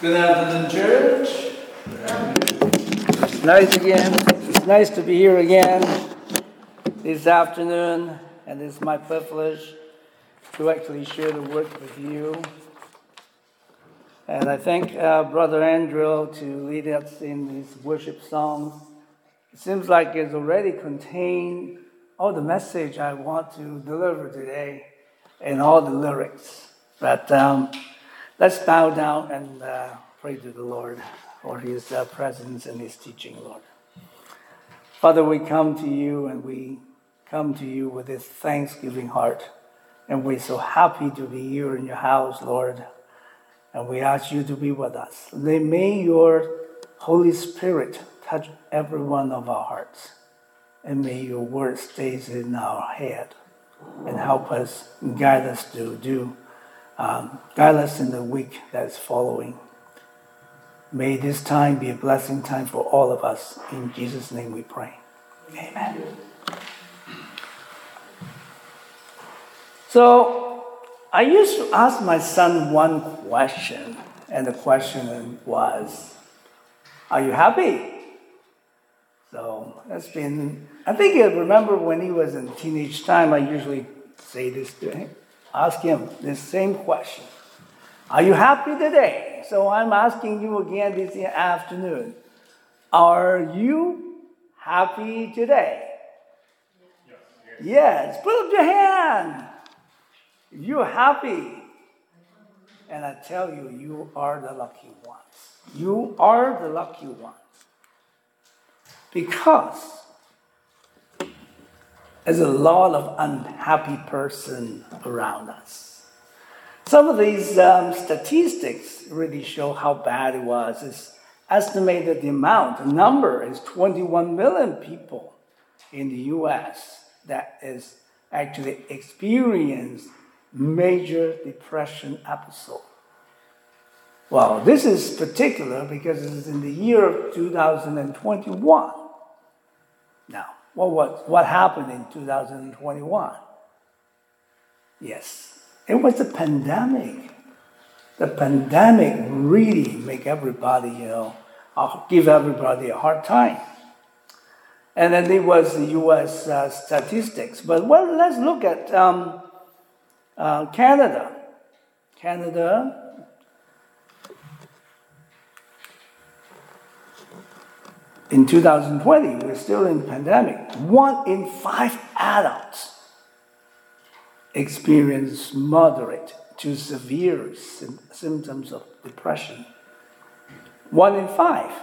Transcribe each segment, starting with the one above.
Good afternoon, church. It's nice again. It's nice to be here again this afternoon, and it's my privilege to actually share the word with you. And I thank Brother Andrew to lead us in these worship songs. It seems like it's already contained all the message I want to deliver today and all the lyrics. But let's bow down and pray to the Lord for His presence and His teaching, Lord. Father, we come to you and we come to you with this thanksgiving heart. And we're so happy to be here in your house, Lord. And we ask you to be with us. May your Holy Spirit touch every one of our hearts. And may your word stays in our head and help us, guide us guide us in the week that is following. May this time be a blessing time for all of us. In Jesus' name we pray. Amen. So, I used to ask my son one question, and the question was, are you happy? So, that's been, I think I remember when he was in teenage time, I usually say this to him, ask him this same question. Are you happy today? So I'm asking you again this afternoon. Are you happy today? Yes. Put up your hand. If you're happy, and I tell you, you are the lucky ones. You are the lucky ones. Because there's a lot of unhappy person around us. Some of these statistics really show how bad it was. It's estimated the number is 21 million people in the U.S. that is actually experienced major depression episode. Well, this is particular because it's in the year of 2021. Now, what happened in 2021? Yes. It was the pandemic. The pandemic really make everybody, give everybody a hard time. And then it was the U.S. Statistics. But let's look at Canada. Canada, in 2020, we're still in the pandemic. 1 in 5 adults experience moderate to severe symptoms of depression. 1 in 5.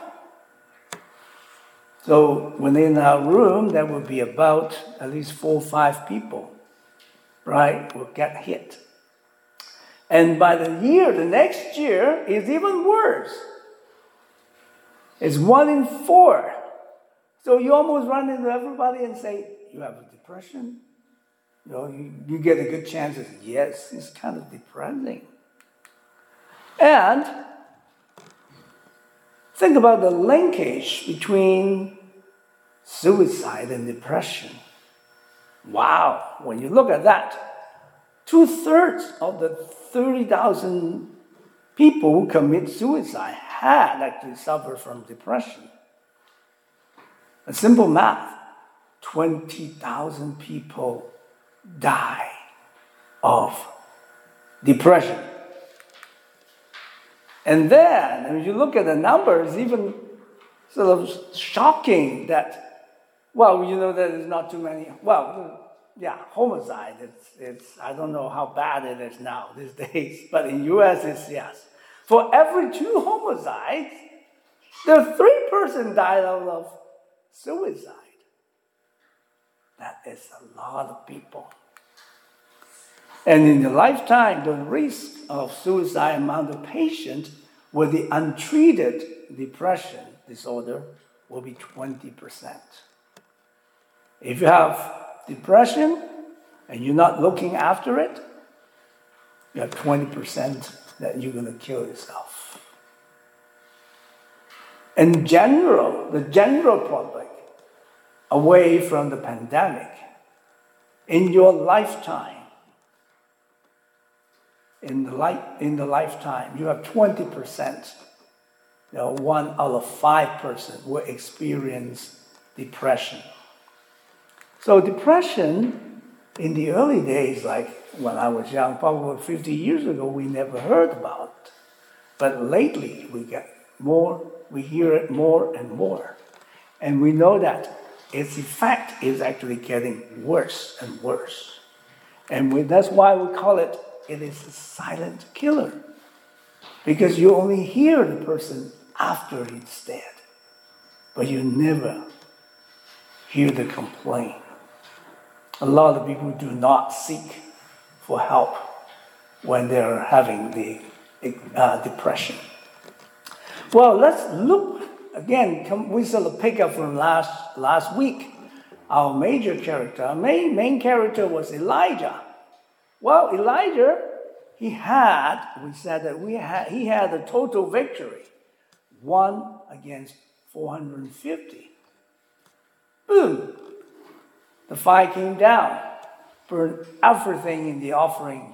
So within our room, there will be about at least 4 or 5 people, right, will get hit. And by the next year, it's even worse. It's 1 in 4. So you almost run into everybody and say, you have a depression? You get a good chance of, yes, it's kind of depressing. And think about the linkage between suicide and depression. Wow, when you look at that, 2/3 of the 30,000 people who commit suicide had actually suffered from depression. A simple math, 20,000 people die of depression. And then, if you look at the numbers, even sort of shocking that, that there's not too many, homicide, it's I don't know how bad it is now these days, but in U.S. it's yes. For every 2 homicides, there are 3 persons died out of suicide. That is a lot of people. And in the lifetime, the risk of suicide among the patient with the untreated depression disorder will be 20%. If you have depression and you're not looking after it, you have 20% that you're going to kill yourself. In general, the general public, away from the pandemic, in your lifetime, in the lifetime, you have 20% 1 out of 5 persons will experience depression. So depression in the early days, like when I was young, probably 50 years ago, we never heard about it. But lately we hear it more and more. And we know that its effect is actually getting worse and worse. And that's why we call it is a silent killer. Because you only hear the person after he's dead. But you never hear the complaint. A lot of people do not seek for help when they're having the depression. Well, let's look again. We sort of pick up from last week. Our major character, our main character was Elijah. Well, Elijah, he had a total victory, 1 against 450. Boom! The fire came down, burned everything in the offering.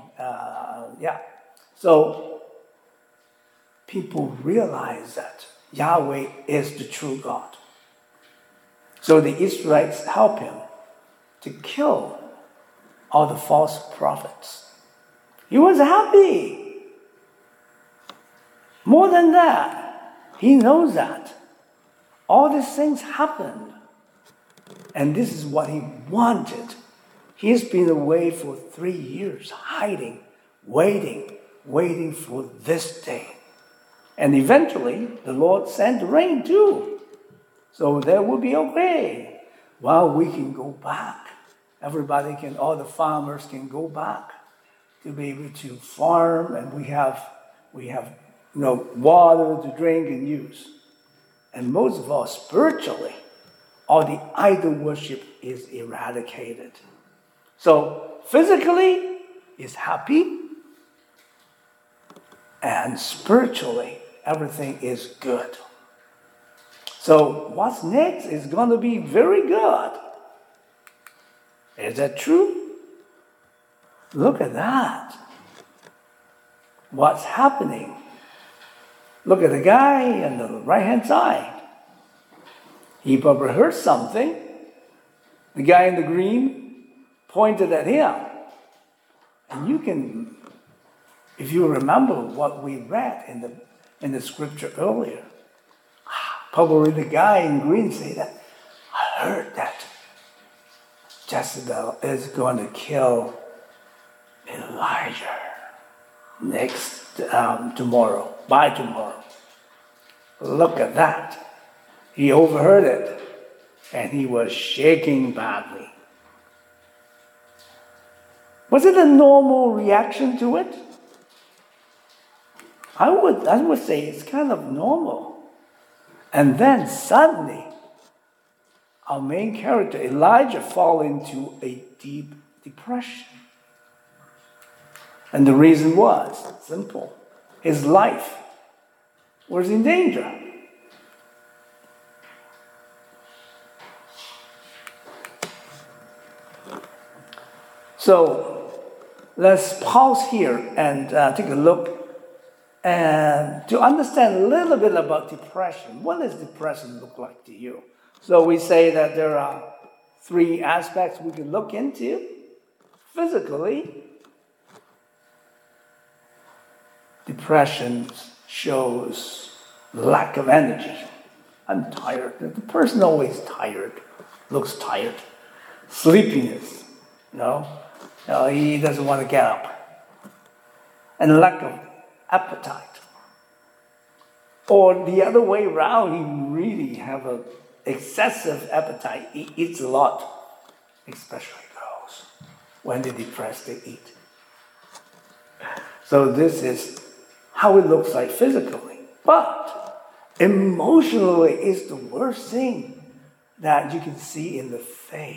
So people realize that Yahweh is the true God. So the Israelites help him to kill all the false prophets. He was happy. More than that, he knows that all these things happened. And this is what he wanted. He's been away for 3 years, hiding, waiting for this day. And eventually, the Lord sent rain too. So there will be okay. Well, we can go back. All the farmers can go back to be able to farm, and we have water to drink and use. And most of all, spiritually, all the idol worship is eradicated. So physically, is happy, and spiritually, everything is good. So what's next is going to be very good. Is that true? Look at that. What's happening? Look at the guy on the right-hand side. He probably heard something. The guy in the green pointed at him. And you can, if you remember what we read in the scripture earlier, probably the guy in green said that, I heard that Jezebel is going to kill Elijah by tomorrow. Look at that. He overheard it, and he was shaking badly. Was it a normal reaction to it? I would say it's kind of normal. And then suddenly, our main character, Elijah, fall into a deep depression. And the reason was simple. His life was in danger. So let's pause here and take a look and to understand a little bit about depression. What does depression look like to you? So we say that there are 3 aspects we can look into. Physically, depression shows lack of energy. I'm tired. The person always tired, looks tired. Sleepiness, he doesn't want to get up. And lack of appetite. Or the other way around, he really have an excessive appetite. He eats a lot, especially girls. When they're depressed, they eat. So this is how it looks like physically. But emotionally, it's the worst thing that you can see in the face.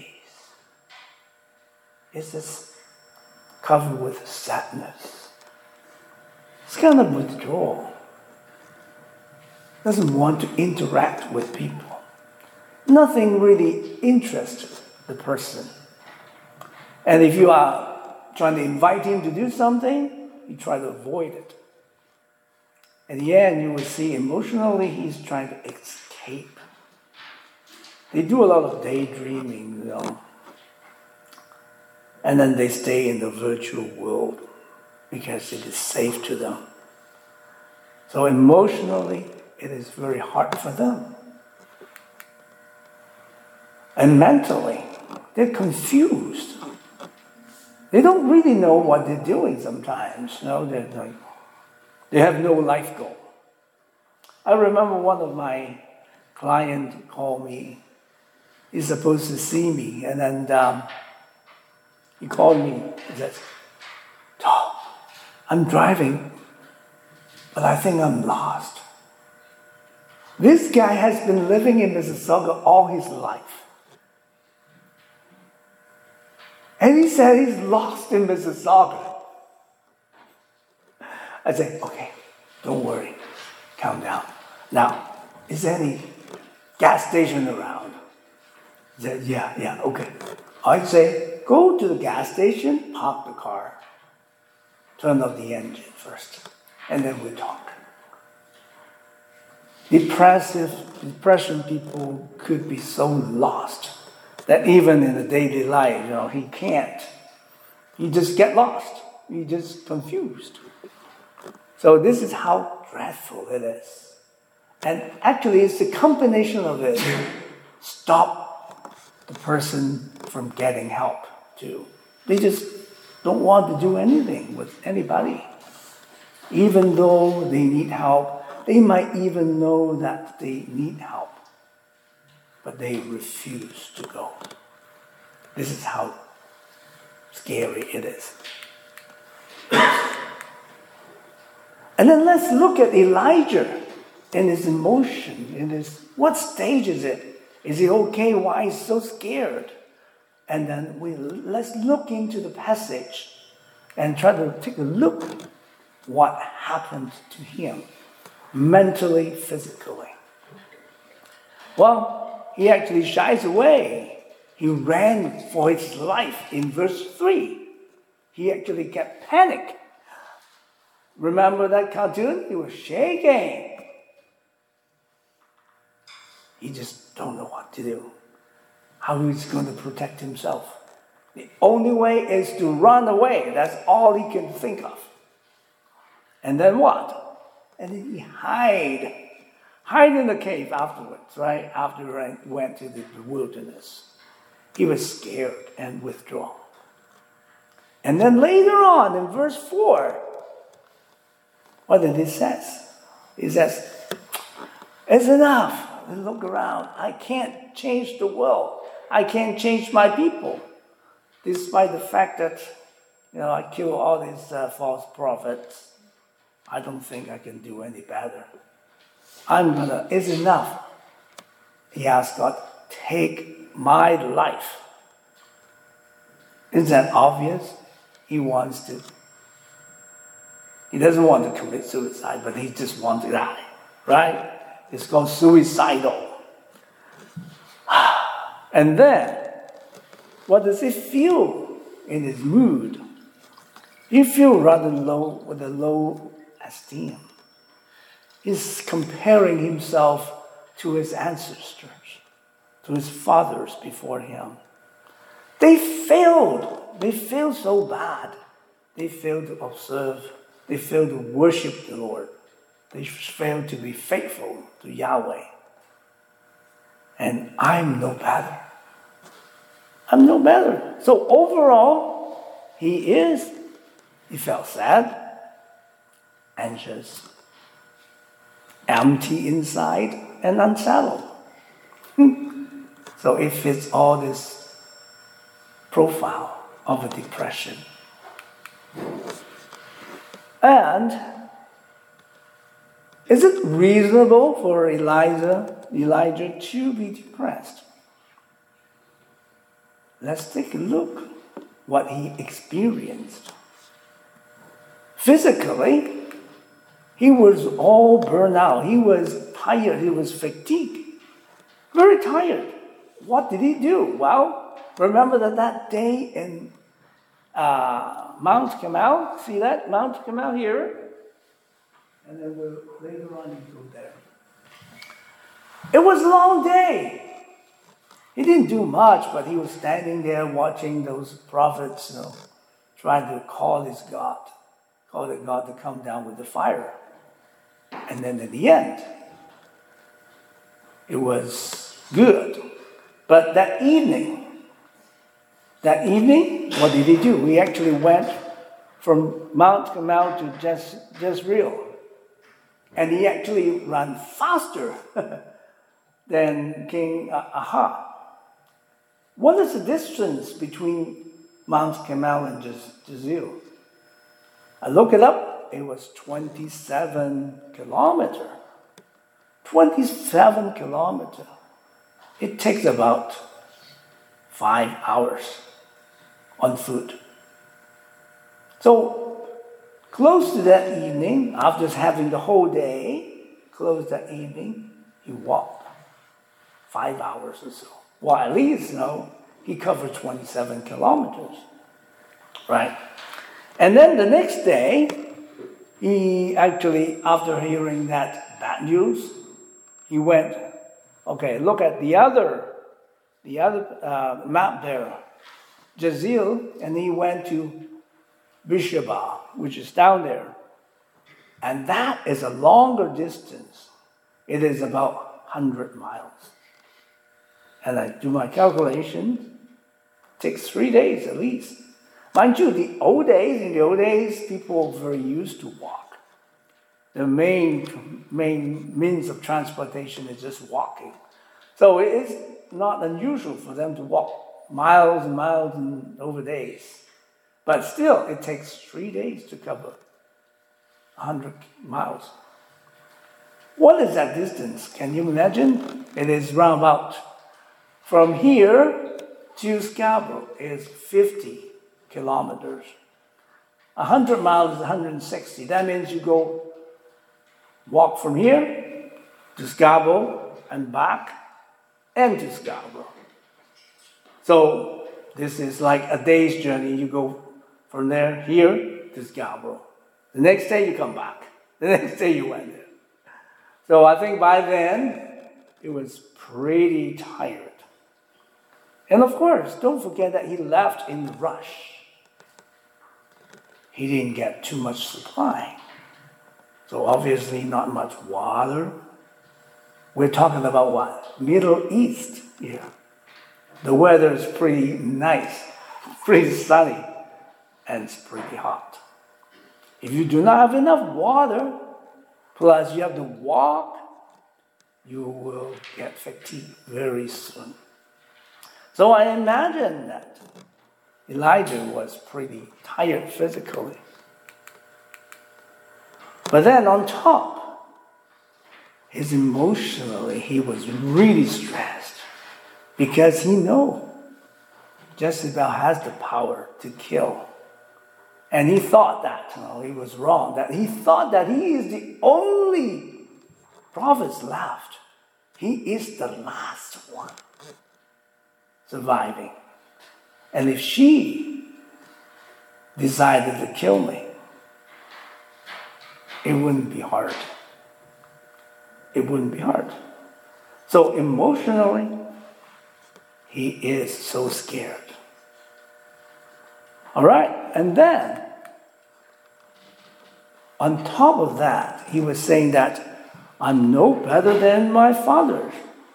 It's just covered with sadness. It's kind of withdrawal. Doesn't want to interact with people. Nothing really interests the person. And if you are trying to invite him to do something, you try to avoid it. In the end, you will see emotionally he's trying to escape. They do a lot of daydreaming, and then they stay in the virtual world because it is safe to them. So emotionally, it is very hard for them. And mentally, they're confused. They don't really know what they're doing sometimes. They have no life goal. I remember one of my clients called me. He's supposed to see me, and then he called me. He says, "Tom, I'm driving, but I think I'm lost." This guy has been living in Mississauga all his life. And he said he's lost in Mississauga. I said, "Okay, don't worry, calm down. Now, is there any gas station around?" He said, yeah, okay. I'd say, go to the gas station, park the car, turn off the engine first, and then we'll talk. Depression people could be so lost that even in the daily life, he can't. He just get lost. He just confused. So this is how dreadful it is. And actually, it's the combination of it stop the person from getting help too. They just don't want to do anything with anybody. Even though they need help, they might even know that they need help, but they refuse to go. This is how scary it is. And then let's look at Elijah and his emotion. What stage is it? Is he okay? Why is he so scared? And then let's look into the passage and try to take a look what happened to him mentally, physically. Well, he actually shies away. He ran for his life in verse 3. He actually kept panic. Remember that cartoon? He was shaking. He just don't know what to do. How he's going to protect himself. The only way is to run away. That's all he can think of. And then what? And then he hide in the cave afterwards, right? After he went to the wilderness. He was scared and withdrawn. And then later on in verse 4, what did it say? It says, "It's enough. Look around. I can't change the world. I can't change my people. Despite the fact that, I kill all these false prophets, I don't think I can do any better. It's enough." He asked God, "Take my life." Isn't that obvious? He doesn't want to commit suicide, but he just wants to die, right? It's called suicidal. And then, what does he feel in his mood? He feels rather low, with a low esteem. He's comparing himself to his ancestors, to his fathers before him. They failed. They failed so bad. They failed to observe. They failed to worship the Lord. They failed to be faithful to Yahweh. And I'm no better. I'm no better. So overall, he felt sad, anxious, empty inside, and unsettled. So it fits all this profile of a depression. And is it reasonable for Elijah to be depressed? Let's take a look what he experienced. Physically, he was all burned out. He was tired. He was fatigued. Very tired. What did he do? Well, remember that day in Mount Carmel? See that? Mount Carmel here? and then later on you go there. It was a long day. He didn't do much, but he was standing there watching those prophets, trying to call the God to come down with the fire. And then at the end, it was good. But that evening, what did he do? We actually went from Mount Carmel to Jezreel. And he actually ran faster than King Ahab. What is the distance between Mount Carmel and Jezreel? I looked it up. It was 27 kilometers. 27 kilometers. It takes about 5 hours on foot. So, close to that evening, after having the whole day, close that evening, he walked 5 hours or so. Well, at least, he covered 27 kilometers. Right? And then the next day, he actually, after hearing that bad news, he went, look at the other map there, Jezreel, and he went to Beersheba, which is down there. And that is a longer distance. It is about 100 miles. And I do my calculations, it takes 3 days at least. Mind you, in the old days, people were very used to walk. The main means of transportation is just walking. So it is not unusual for them to walk miles and miles over days. But still, it takes 3 days to cover 100 miles. What is that distance? Can you imagine? It is round about, from here to Scarborough is 50 kilometers. 100 miles is 160. That means you walk from here to Scarborough and back and to Scarborough. So this is like a day's journey. You go from here to Scarborough. The next day you come back. The next day you went there. So I think by then it was pretty tired. And of course, don't forget that he left in the rush. He didn't get too much supply. So obviously not much water. We're talking about what? Middle East here. The weather is pretty nice, pretty sunny, and it's pretty hot. If you do not have enough water, plus you have to walk, you will get fatigued very soon. So I imagine that Elijah was pretty tired physically. But then on top, emotionally, he was really stressed because he knows Jezebel has the power to kill. And he thought that, he was wrong, that he thought that he is the only prophet left. He is the last one surviving. And if she decided to kill me, it wouldn't be hard. It wouldn't be hard. So emotionally, he is so scared. All right, and then, on top of that, he was saying that I'm no better than my fathers.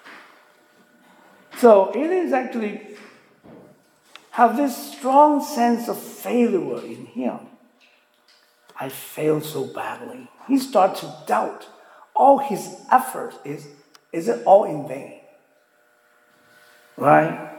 So it is actually have this strong sense of failure in him. I failed so badly. He starts to doubt all his effort. Is it all in vain? Right?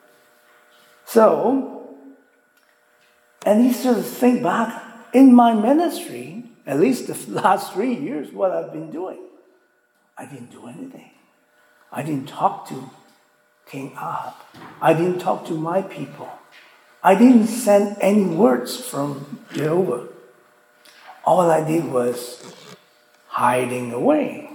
So, and he started to think back, in my ministry, at least the last 3 years, what I've been doing. I didn't do anything. I didn't talk to King Ahab. I didn't talk to my people. I didn't send any words from Jehovah. All I did was hiding away.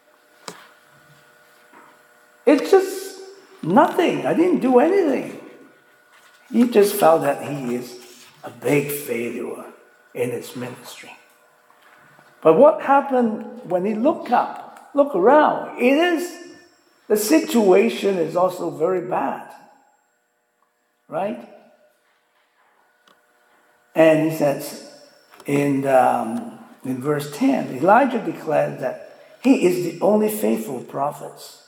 It's just nothing. I didn't do anything. He just felt that he is a big failure in his ministry. But what happened when he look around, the situation is also very bad. Right? And he says in verse 10, Elijah declared that he is the only faithful prophet.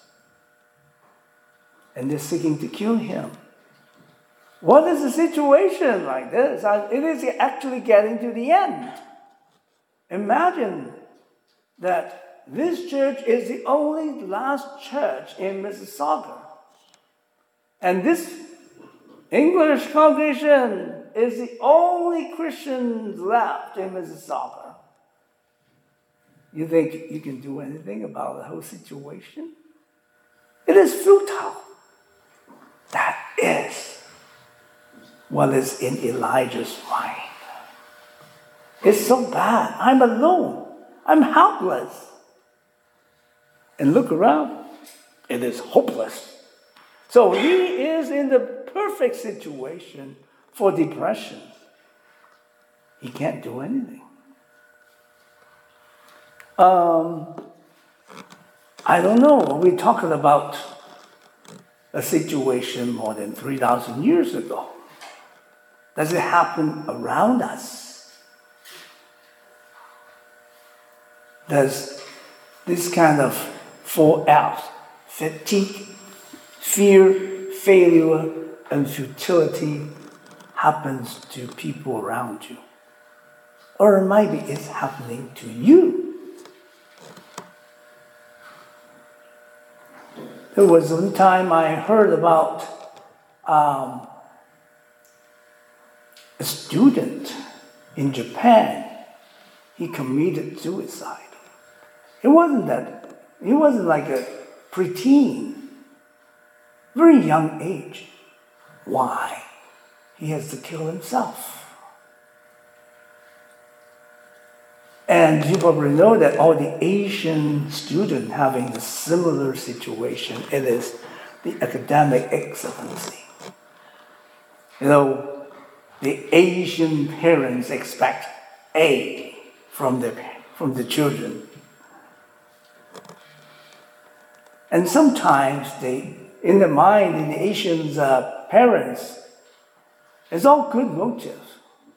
And they're seeking to kill him. What is the situation like this? It is actually getting to the end. Imagine that this church is the only last church in Mississauga. And this English congregation is the only Christians left in Mississauga. You think you can do anything about the whole situation? It is futile. That is what is in Elijah's mind. It's so bad. I'm alone. I'm helpless. And look around. It is hopeless. So he is in the perfect situation for depression. He can't do anything. I don't know. We're talking about a situation more than 3,000 years ago. Does it happen around us? Does this kind of 4 F's, fatigue, fear, failure, and futility happens to people around you? Or maybe it's happening to you. There was one time I heard about a student in Japan. He committed suicide. He wasn't like a preteen. Very young age. Why? He has to kill himself. And you probably know that all the Asian students having a similar situation. It is the academic excellency. You know, the Asian parents expect A from the children. And sometimes in the mind, in the Asian parents, it's all good motives.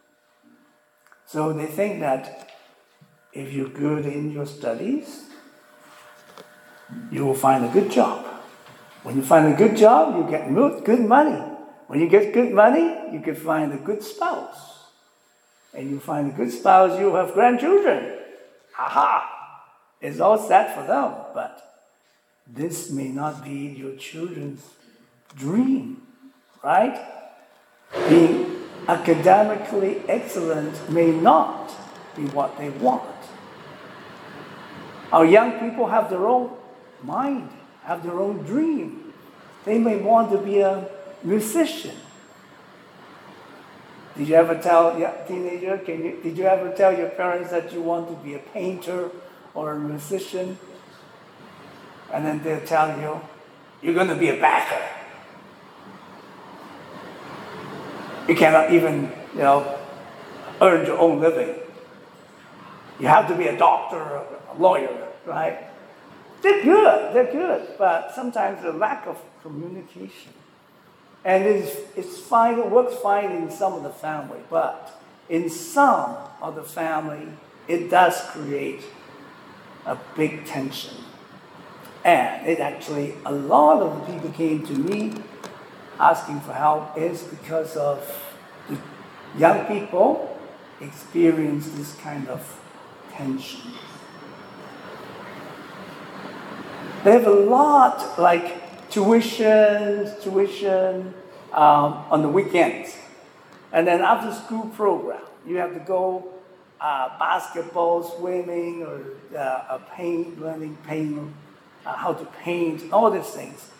So they think that if you're good in your studies, you will find a good job. When you find a good job, you get good money. When you get good money, you can find a good spouse. And you find a good spouse, you have grandchildren. Ha-ha! It's all set for them, but this may not be your children's dream, right? Being academically excellent may not be what they want. Our young people have their own mind, have their own dream. They may want to be a musician. Did you ever tell a teenager, did you ever tell your parents that you want to be a painter or a musician? And then they'll tell you, you're going to be a backer. You cannot even, earn your own living. You have to be a doctor or a lawyer, right? They're good, but sometimes the lack of communication. And it's fine, it works fine in some of the family, but in some of the family, it does create a big tension. And it actually, a lot of the people came to me asking for help is because of the young people experience this kind of tension. They have a lot like tuition on the weekends. And then after school program, you have to go basketball, swimming, or learning paint, how to paint, all these things.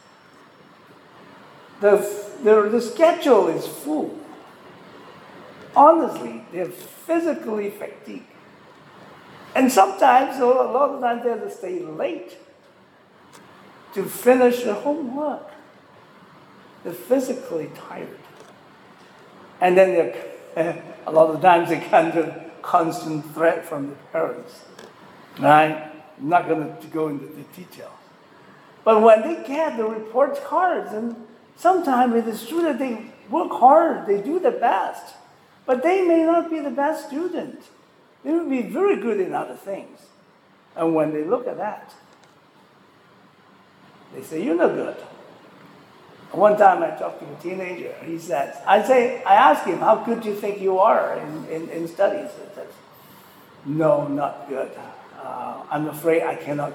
The schedule is full. Honestly, they're physically fatigued. And sometimes, a lot of times, they have to stay late to finish the homework. They're physically tired. And then a lot of times they get under constant threat from the parents. Right? I'm not going to go into the detail. But when they get the report cards, and sometimes it is true that they work hard, they do their best, but they may not be the best student. They will be very good in other things. And when they look at that, they say, "You're not good." One time I talked to a teenager. He says, I asked him, "How good do you think you are in studies?" He says, "No, not good. I'm afraid I cannot.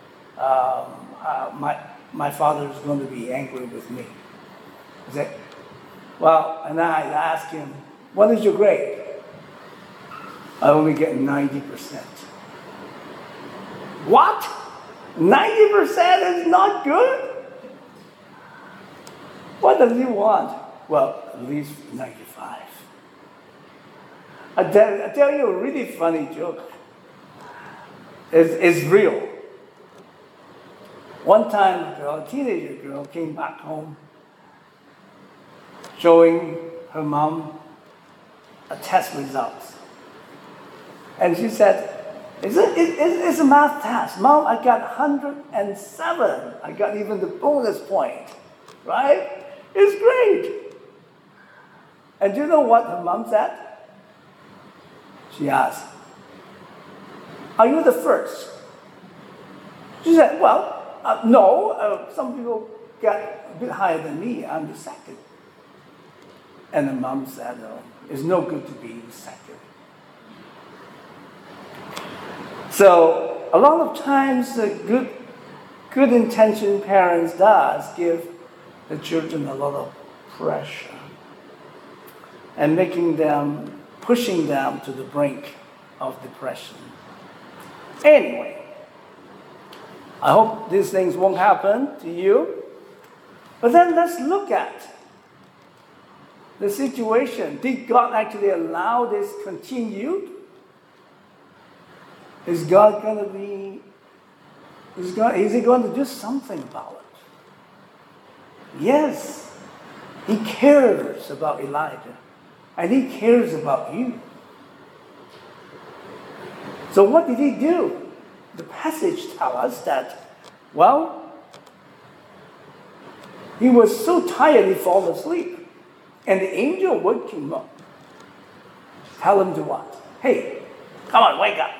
My father is going to be angry with me." I said, "Well," and I asked him, "What is your grade?" "I only get 90%. "What? 90% is not good? What does he want?" "Well, at least 95. I tell you a really funny joke. It's real. One time, a teenager girl came back home showing her mom a test results. And she said, it's a math test. "Mom, I got 107. I got even the bonus point." Right? It's great. And do you know what her mom said? She asked, "Are you the first?" She said, "Well, no. Some people get a bit higher than me. I'm the second." And the mom said, "No, it's no good to be second." So a lot of times, good intentioned parents does give the children a lot of pressure and pushing them to the brink of depression. Anyway, I hope these things won't happen to you. But then let's look at the situation. Did God actually allow this continued? Is he going to do something about it? Yes. He cares about Elijah. And he cares about you. So what did he do? The passage tells us that, he was so tired he fell asleep. And the angel woke him up. Tell him to what? "Hey, come on, wake up.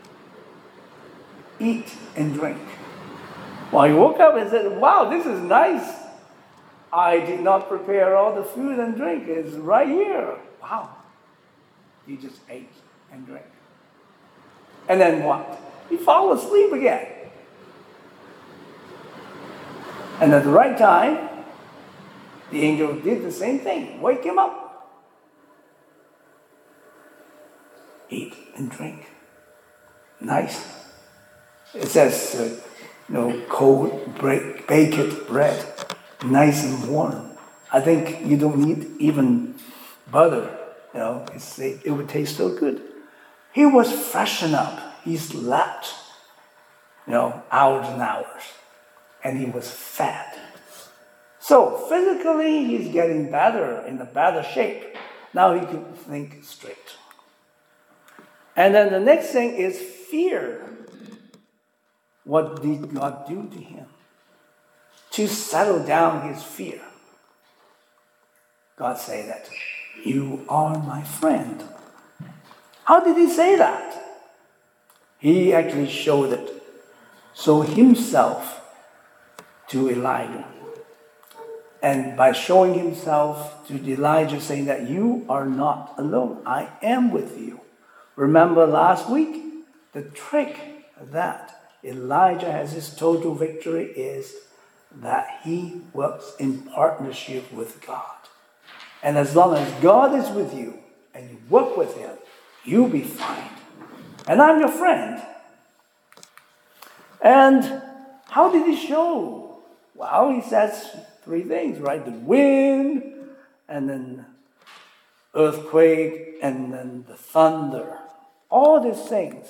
Eat and drink." Well, he woke up and said, "Wow, this is nice. I did not prepare all the food and drink. It's right here." Wow. He just ate and drank. And then what? He fell asleep again. And at the right time, the angel did the same thing. Wake him up. Eat and drink. Nice. It says, cold baked bread. Nice and warm. I think you don't need even butter. It would taste so good. He was freshened up. He slept, hours and hours. And he was fed. So physically, he's getting better, in a better shape. Now he can think straight. And then the next thing is fear. What did God do to him? To settle down his fear, God said that, "You are my friend." How did he say that? He actually showed himself to Elijah. And by showing himself to Elijah, saying that you are not alone, I am with you. Remember last week, the trick that Elijah has his total victory is that he works in partnership with God. And as long as God is with you and you work with him, you'll be fine. And I'm your friend. And how did he show? Well, he says 3 things, right? The wind, and then earthquake, and then the thunder. All these things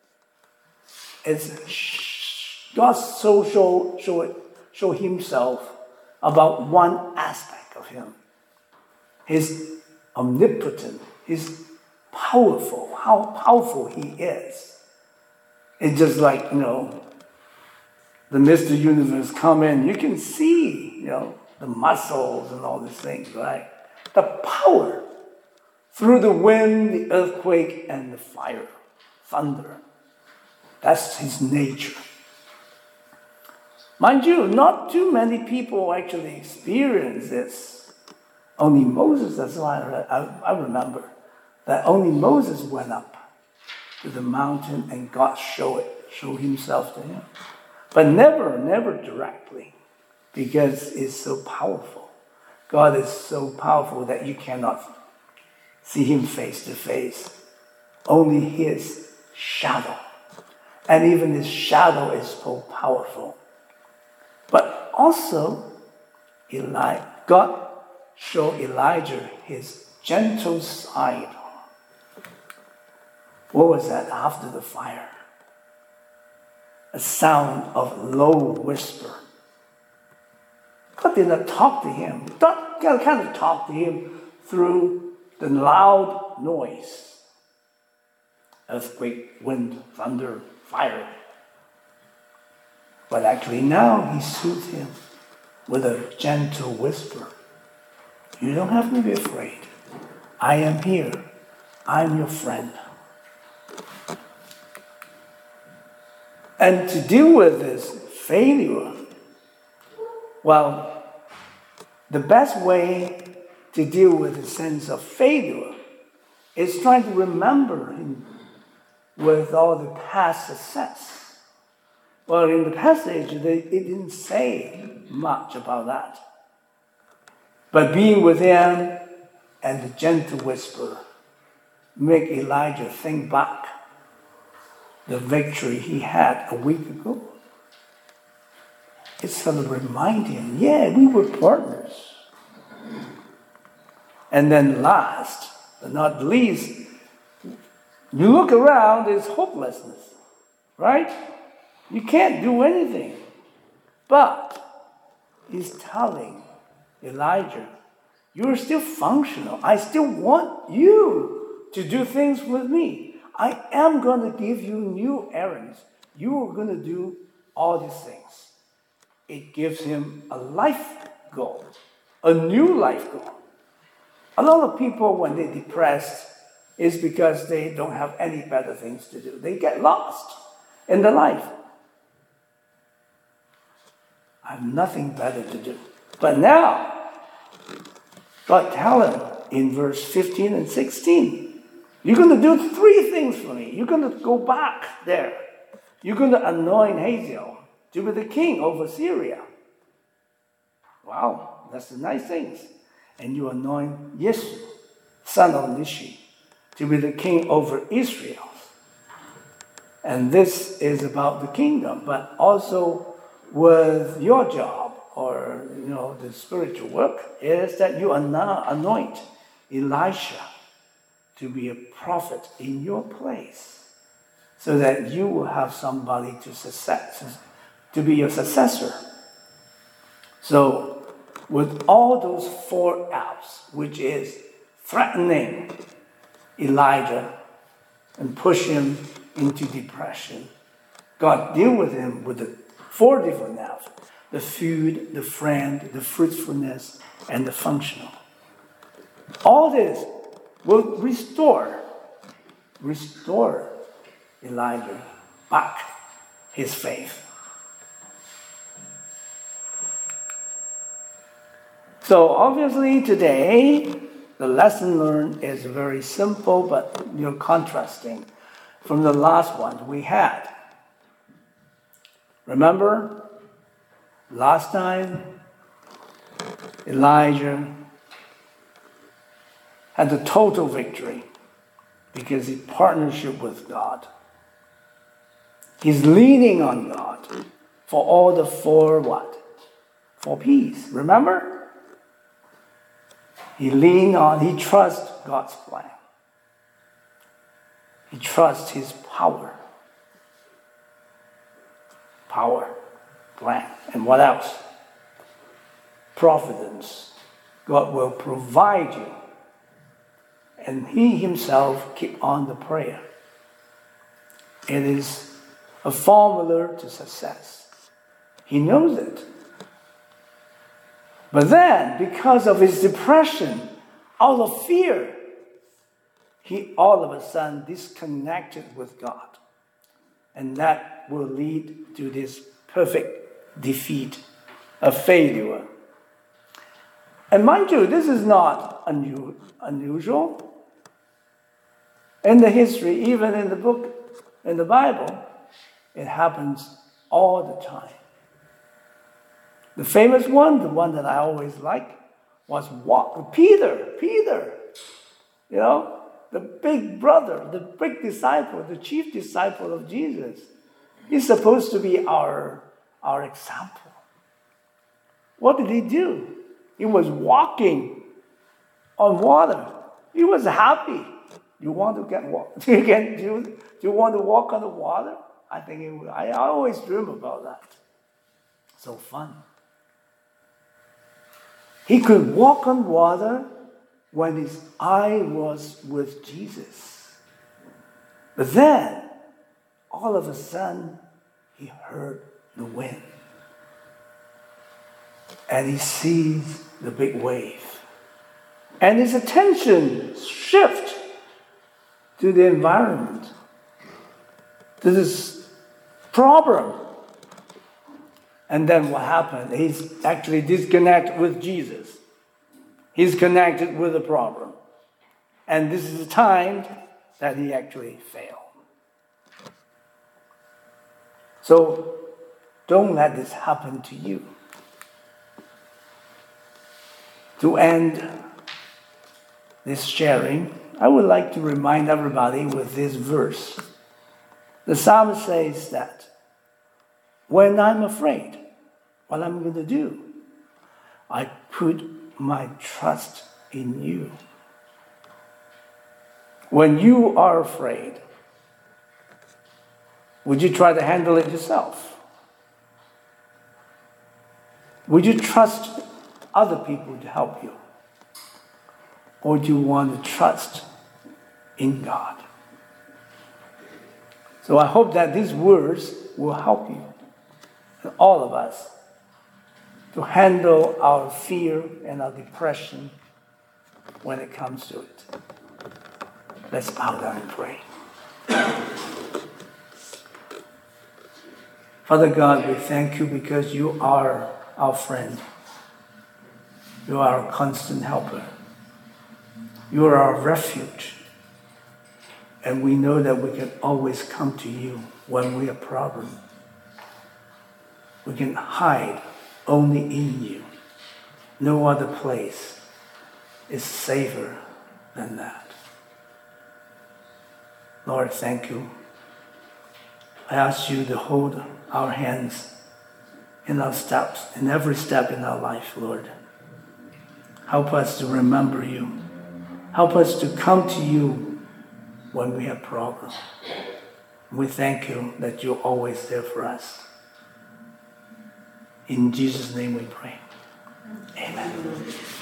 is God show himself about one aspect of him. He's omnipotent. He's powerful. How powerful he is. It's just like, the Mr. Universe come in. You can see, the muscles and all these things, right? The power through the wind, the earthquake, and the fire, thunder. That's his nature. Mind you, not too many people actually experience this. Only Moses, that's why I remember, that only Moses went up to the mountain and God showed himself to him. But never directly, because it's so powerful. God is so powerful that you cannot see him face to face. Only his shadow. And even his shadow is so powerful. But also, God showed Elijah his gentle side. What was that after the fire? A sound of low whisper. God did not talk to him. God kind of talked to him through the loud noise. Earthquake, wind, thunder, fire. But actually now he soothed him with a gentle whisper. You don't have to be afraid. I am here. I'm your friend. And to deal with this failure, well, the best way to deal with the sense of failure is trying to remember him with all the past success. Well, in the passage, it didn't say much about that. But being with him and the gentle whisper make Elijah think back the victory he had a week ago. It's going to remind him, we were partners. And then last, but not least, you look around, there's hopelessness, right? You can't do anything. But he's telling Elijah, you're still functional. I still want you to do things with me. I am going to give you new errands. You are going to do all these things. It gives him a life goal, a new life goal. A lot of people, when they're depressed, is because they don't have any better things to do. They get lost in their life. I have nothing better to do. But now, God tell him in verse 15 and 16, you're going to do 3 things for me. You're going to go back there. You're going to anoint Hazael to be the king over Syria. Wow, that's the nice things. And you anoint Yeshu, son of Nishi, to be the king over Israel. And this is about the kingdom, but also with your job or the spiritual work is that you anoint Elisha to be a prophet in your place, so that you will have somebody to be your successor. So, with all those 4 F's, which is threatening Elijah and push him into depression, God deal with him with the 4 different F's: the food, the friend, the fruitfulness, and the functional. All this will restore Elijah back his faith. So obviously today, the lesson learned is very simple, but contrasting from the last one we had. Remember, last time, Elijah had the total victory because he partnership with God. He's leaning on God for all the 4 what? 4 P's. Remember? He trusts God's plan. He trusts his power. Power, plan. And what else? Providence. God will provide you. And he himself keep on the prayer. It is a formula to success. He knows it. But then, because of his depression, out of fear, he all of a sudden disconnected with God. And that will lead to this perfect defeat, a failure. And mind you, this is not unusual. In the history, even in the book, in the Bible, it happens all the time. The famous one, the one that I always like, was Peter. You know, the big brother, the big disciple, the chief disciple of Jesus. He's supposed to be our example. What did he do? He was walking on water. He was happy. You want to do you want to walk on the water? I always dream about that. So fun. He could walk on water when his eye was with Jesus. But then, all of a sudden, he heard the wind. And he sees the big wave. And his attention shifts to the environment, to this problem. And then what happened? He's actually disconnected with Jesus. He's connected with the problem. And this is the time that he actually failed. So don't let this happen to you. To end this sharing, I would like to remind everybody with this verse. The psalmist says that when I'm afraid, what I'm going to do, I put my trust in you. When you are afraid, would you try to handle it yourself? Would you trust other people to help you? Or do you want to trust in God? So I hope that these words will help you, and all of us, to handle our fear and our depression when it comes to it. Let's bow down and pray. Father God, we thank you because you are our friend. You are our constant helper. You are our refuge. And we know that we can always come to you when we have a problem. We can hide only in you. No other place is safer than that. Lord, thank you. I ask you to hold our hands in our steps, in every step in our life, Lord. Help us to remember you. Help us to come to you when we have problems. We thank you that you're always there for us. In Jesus' name we pray. Amen.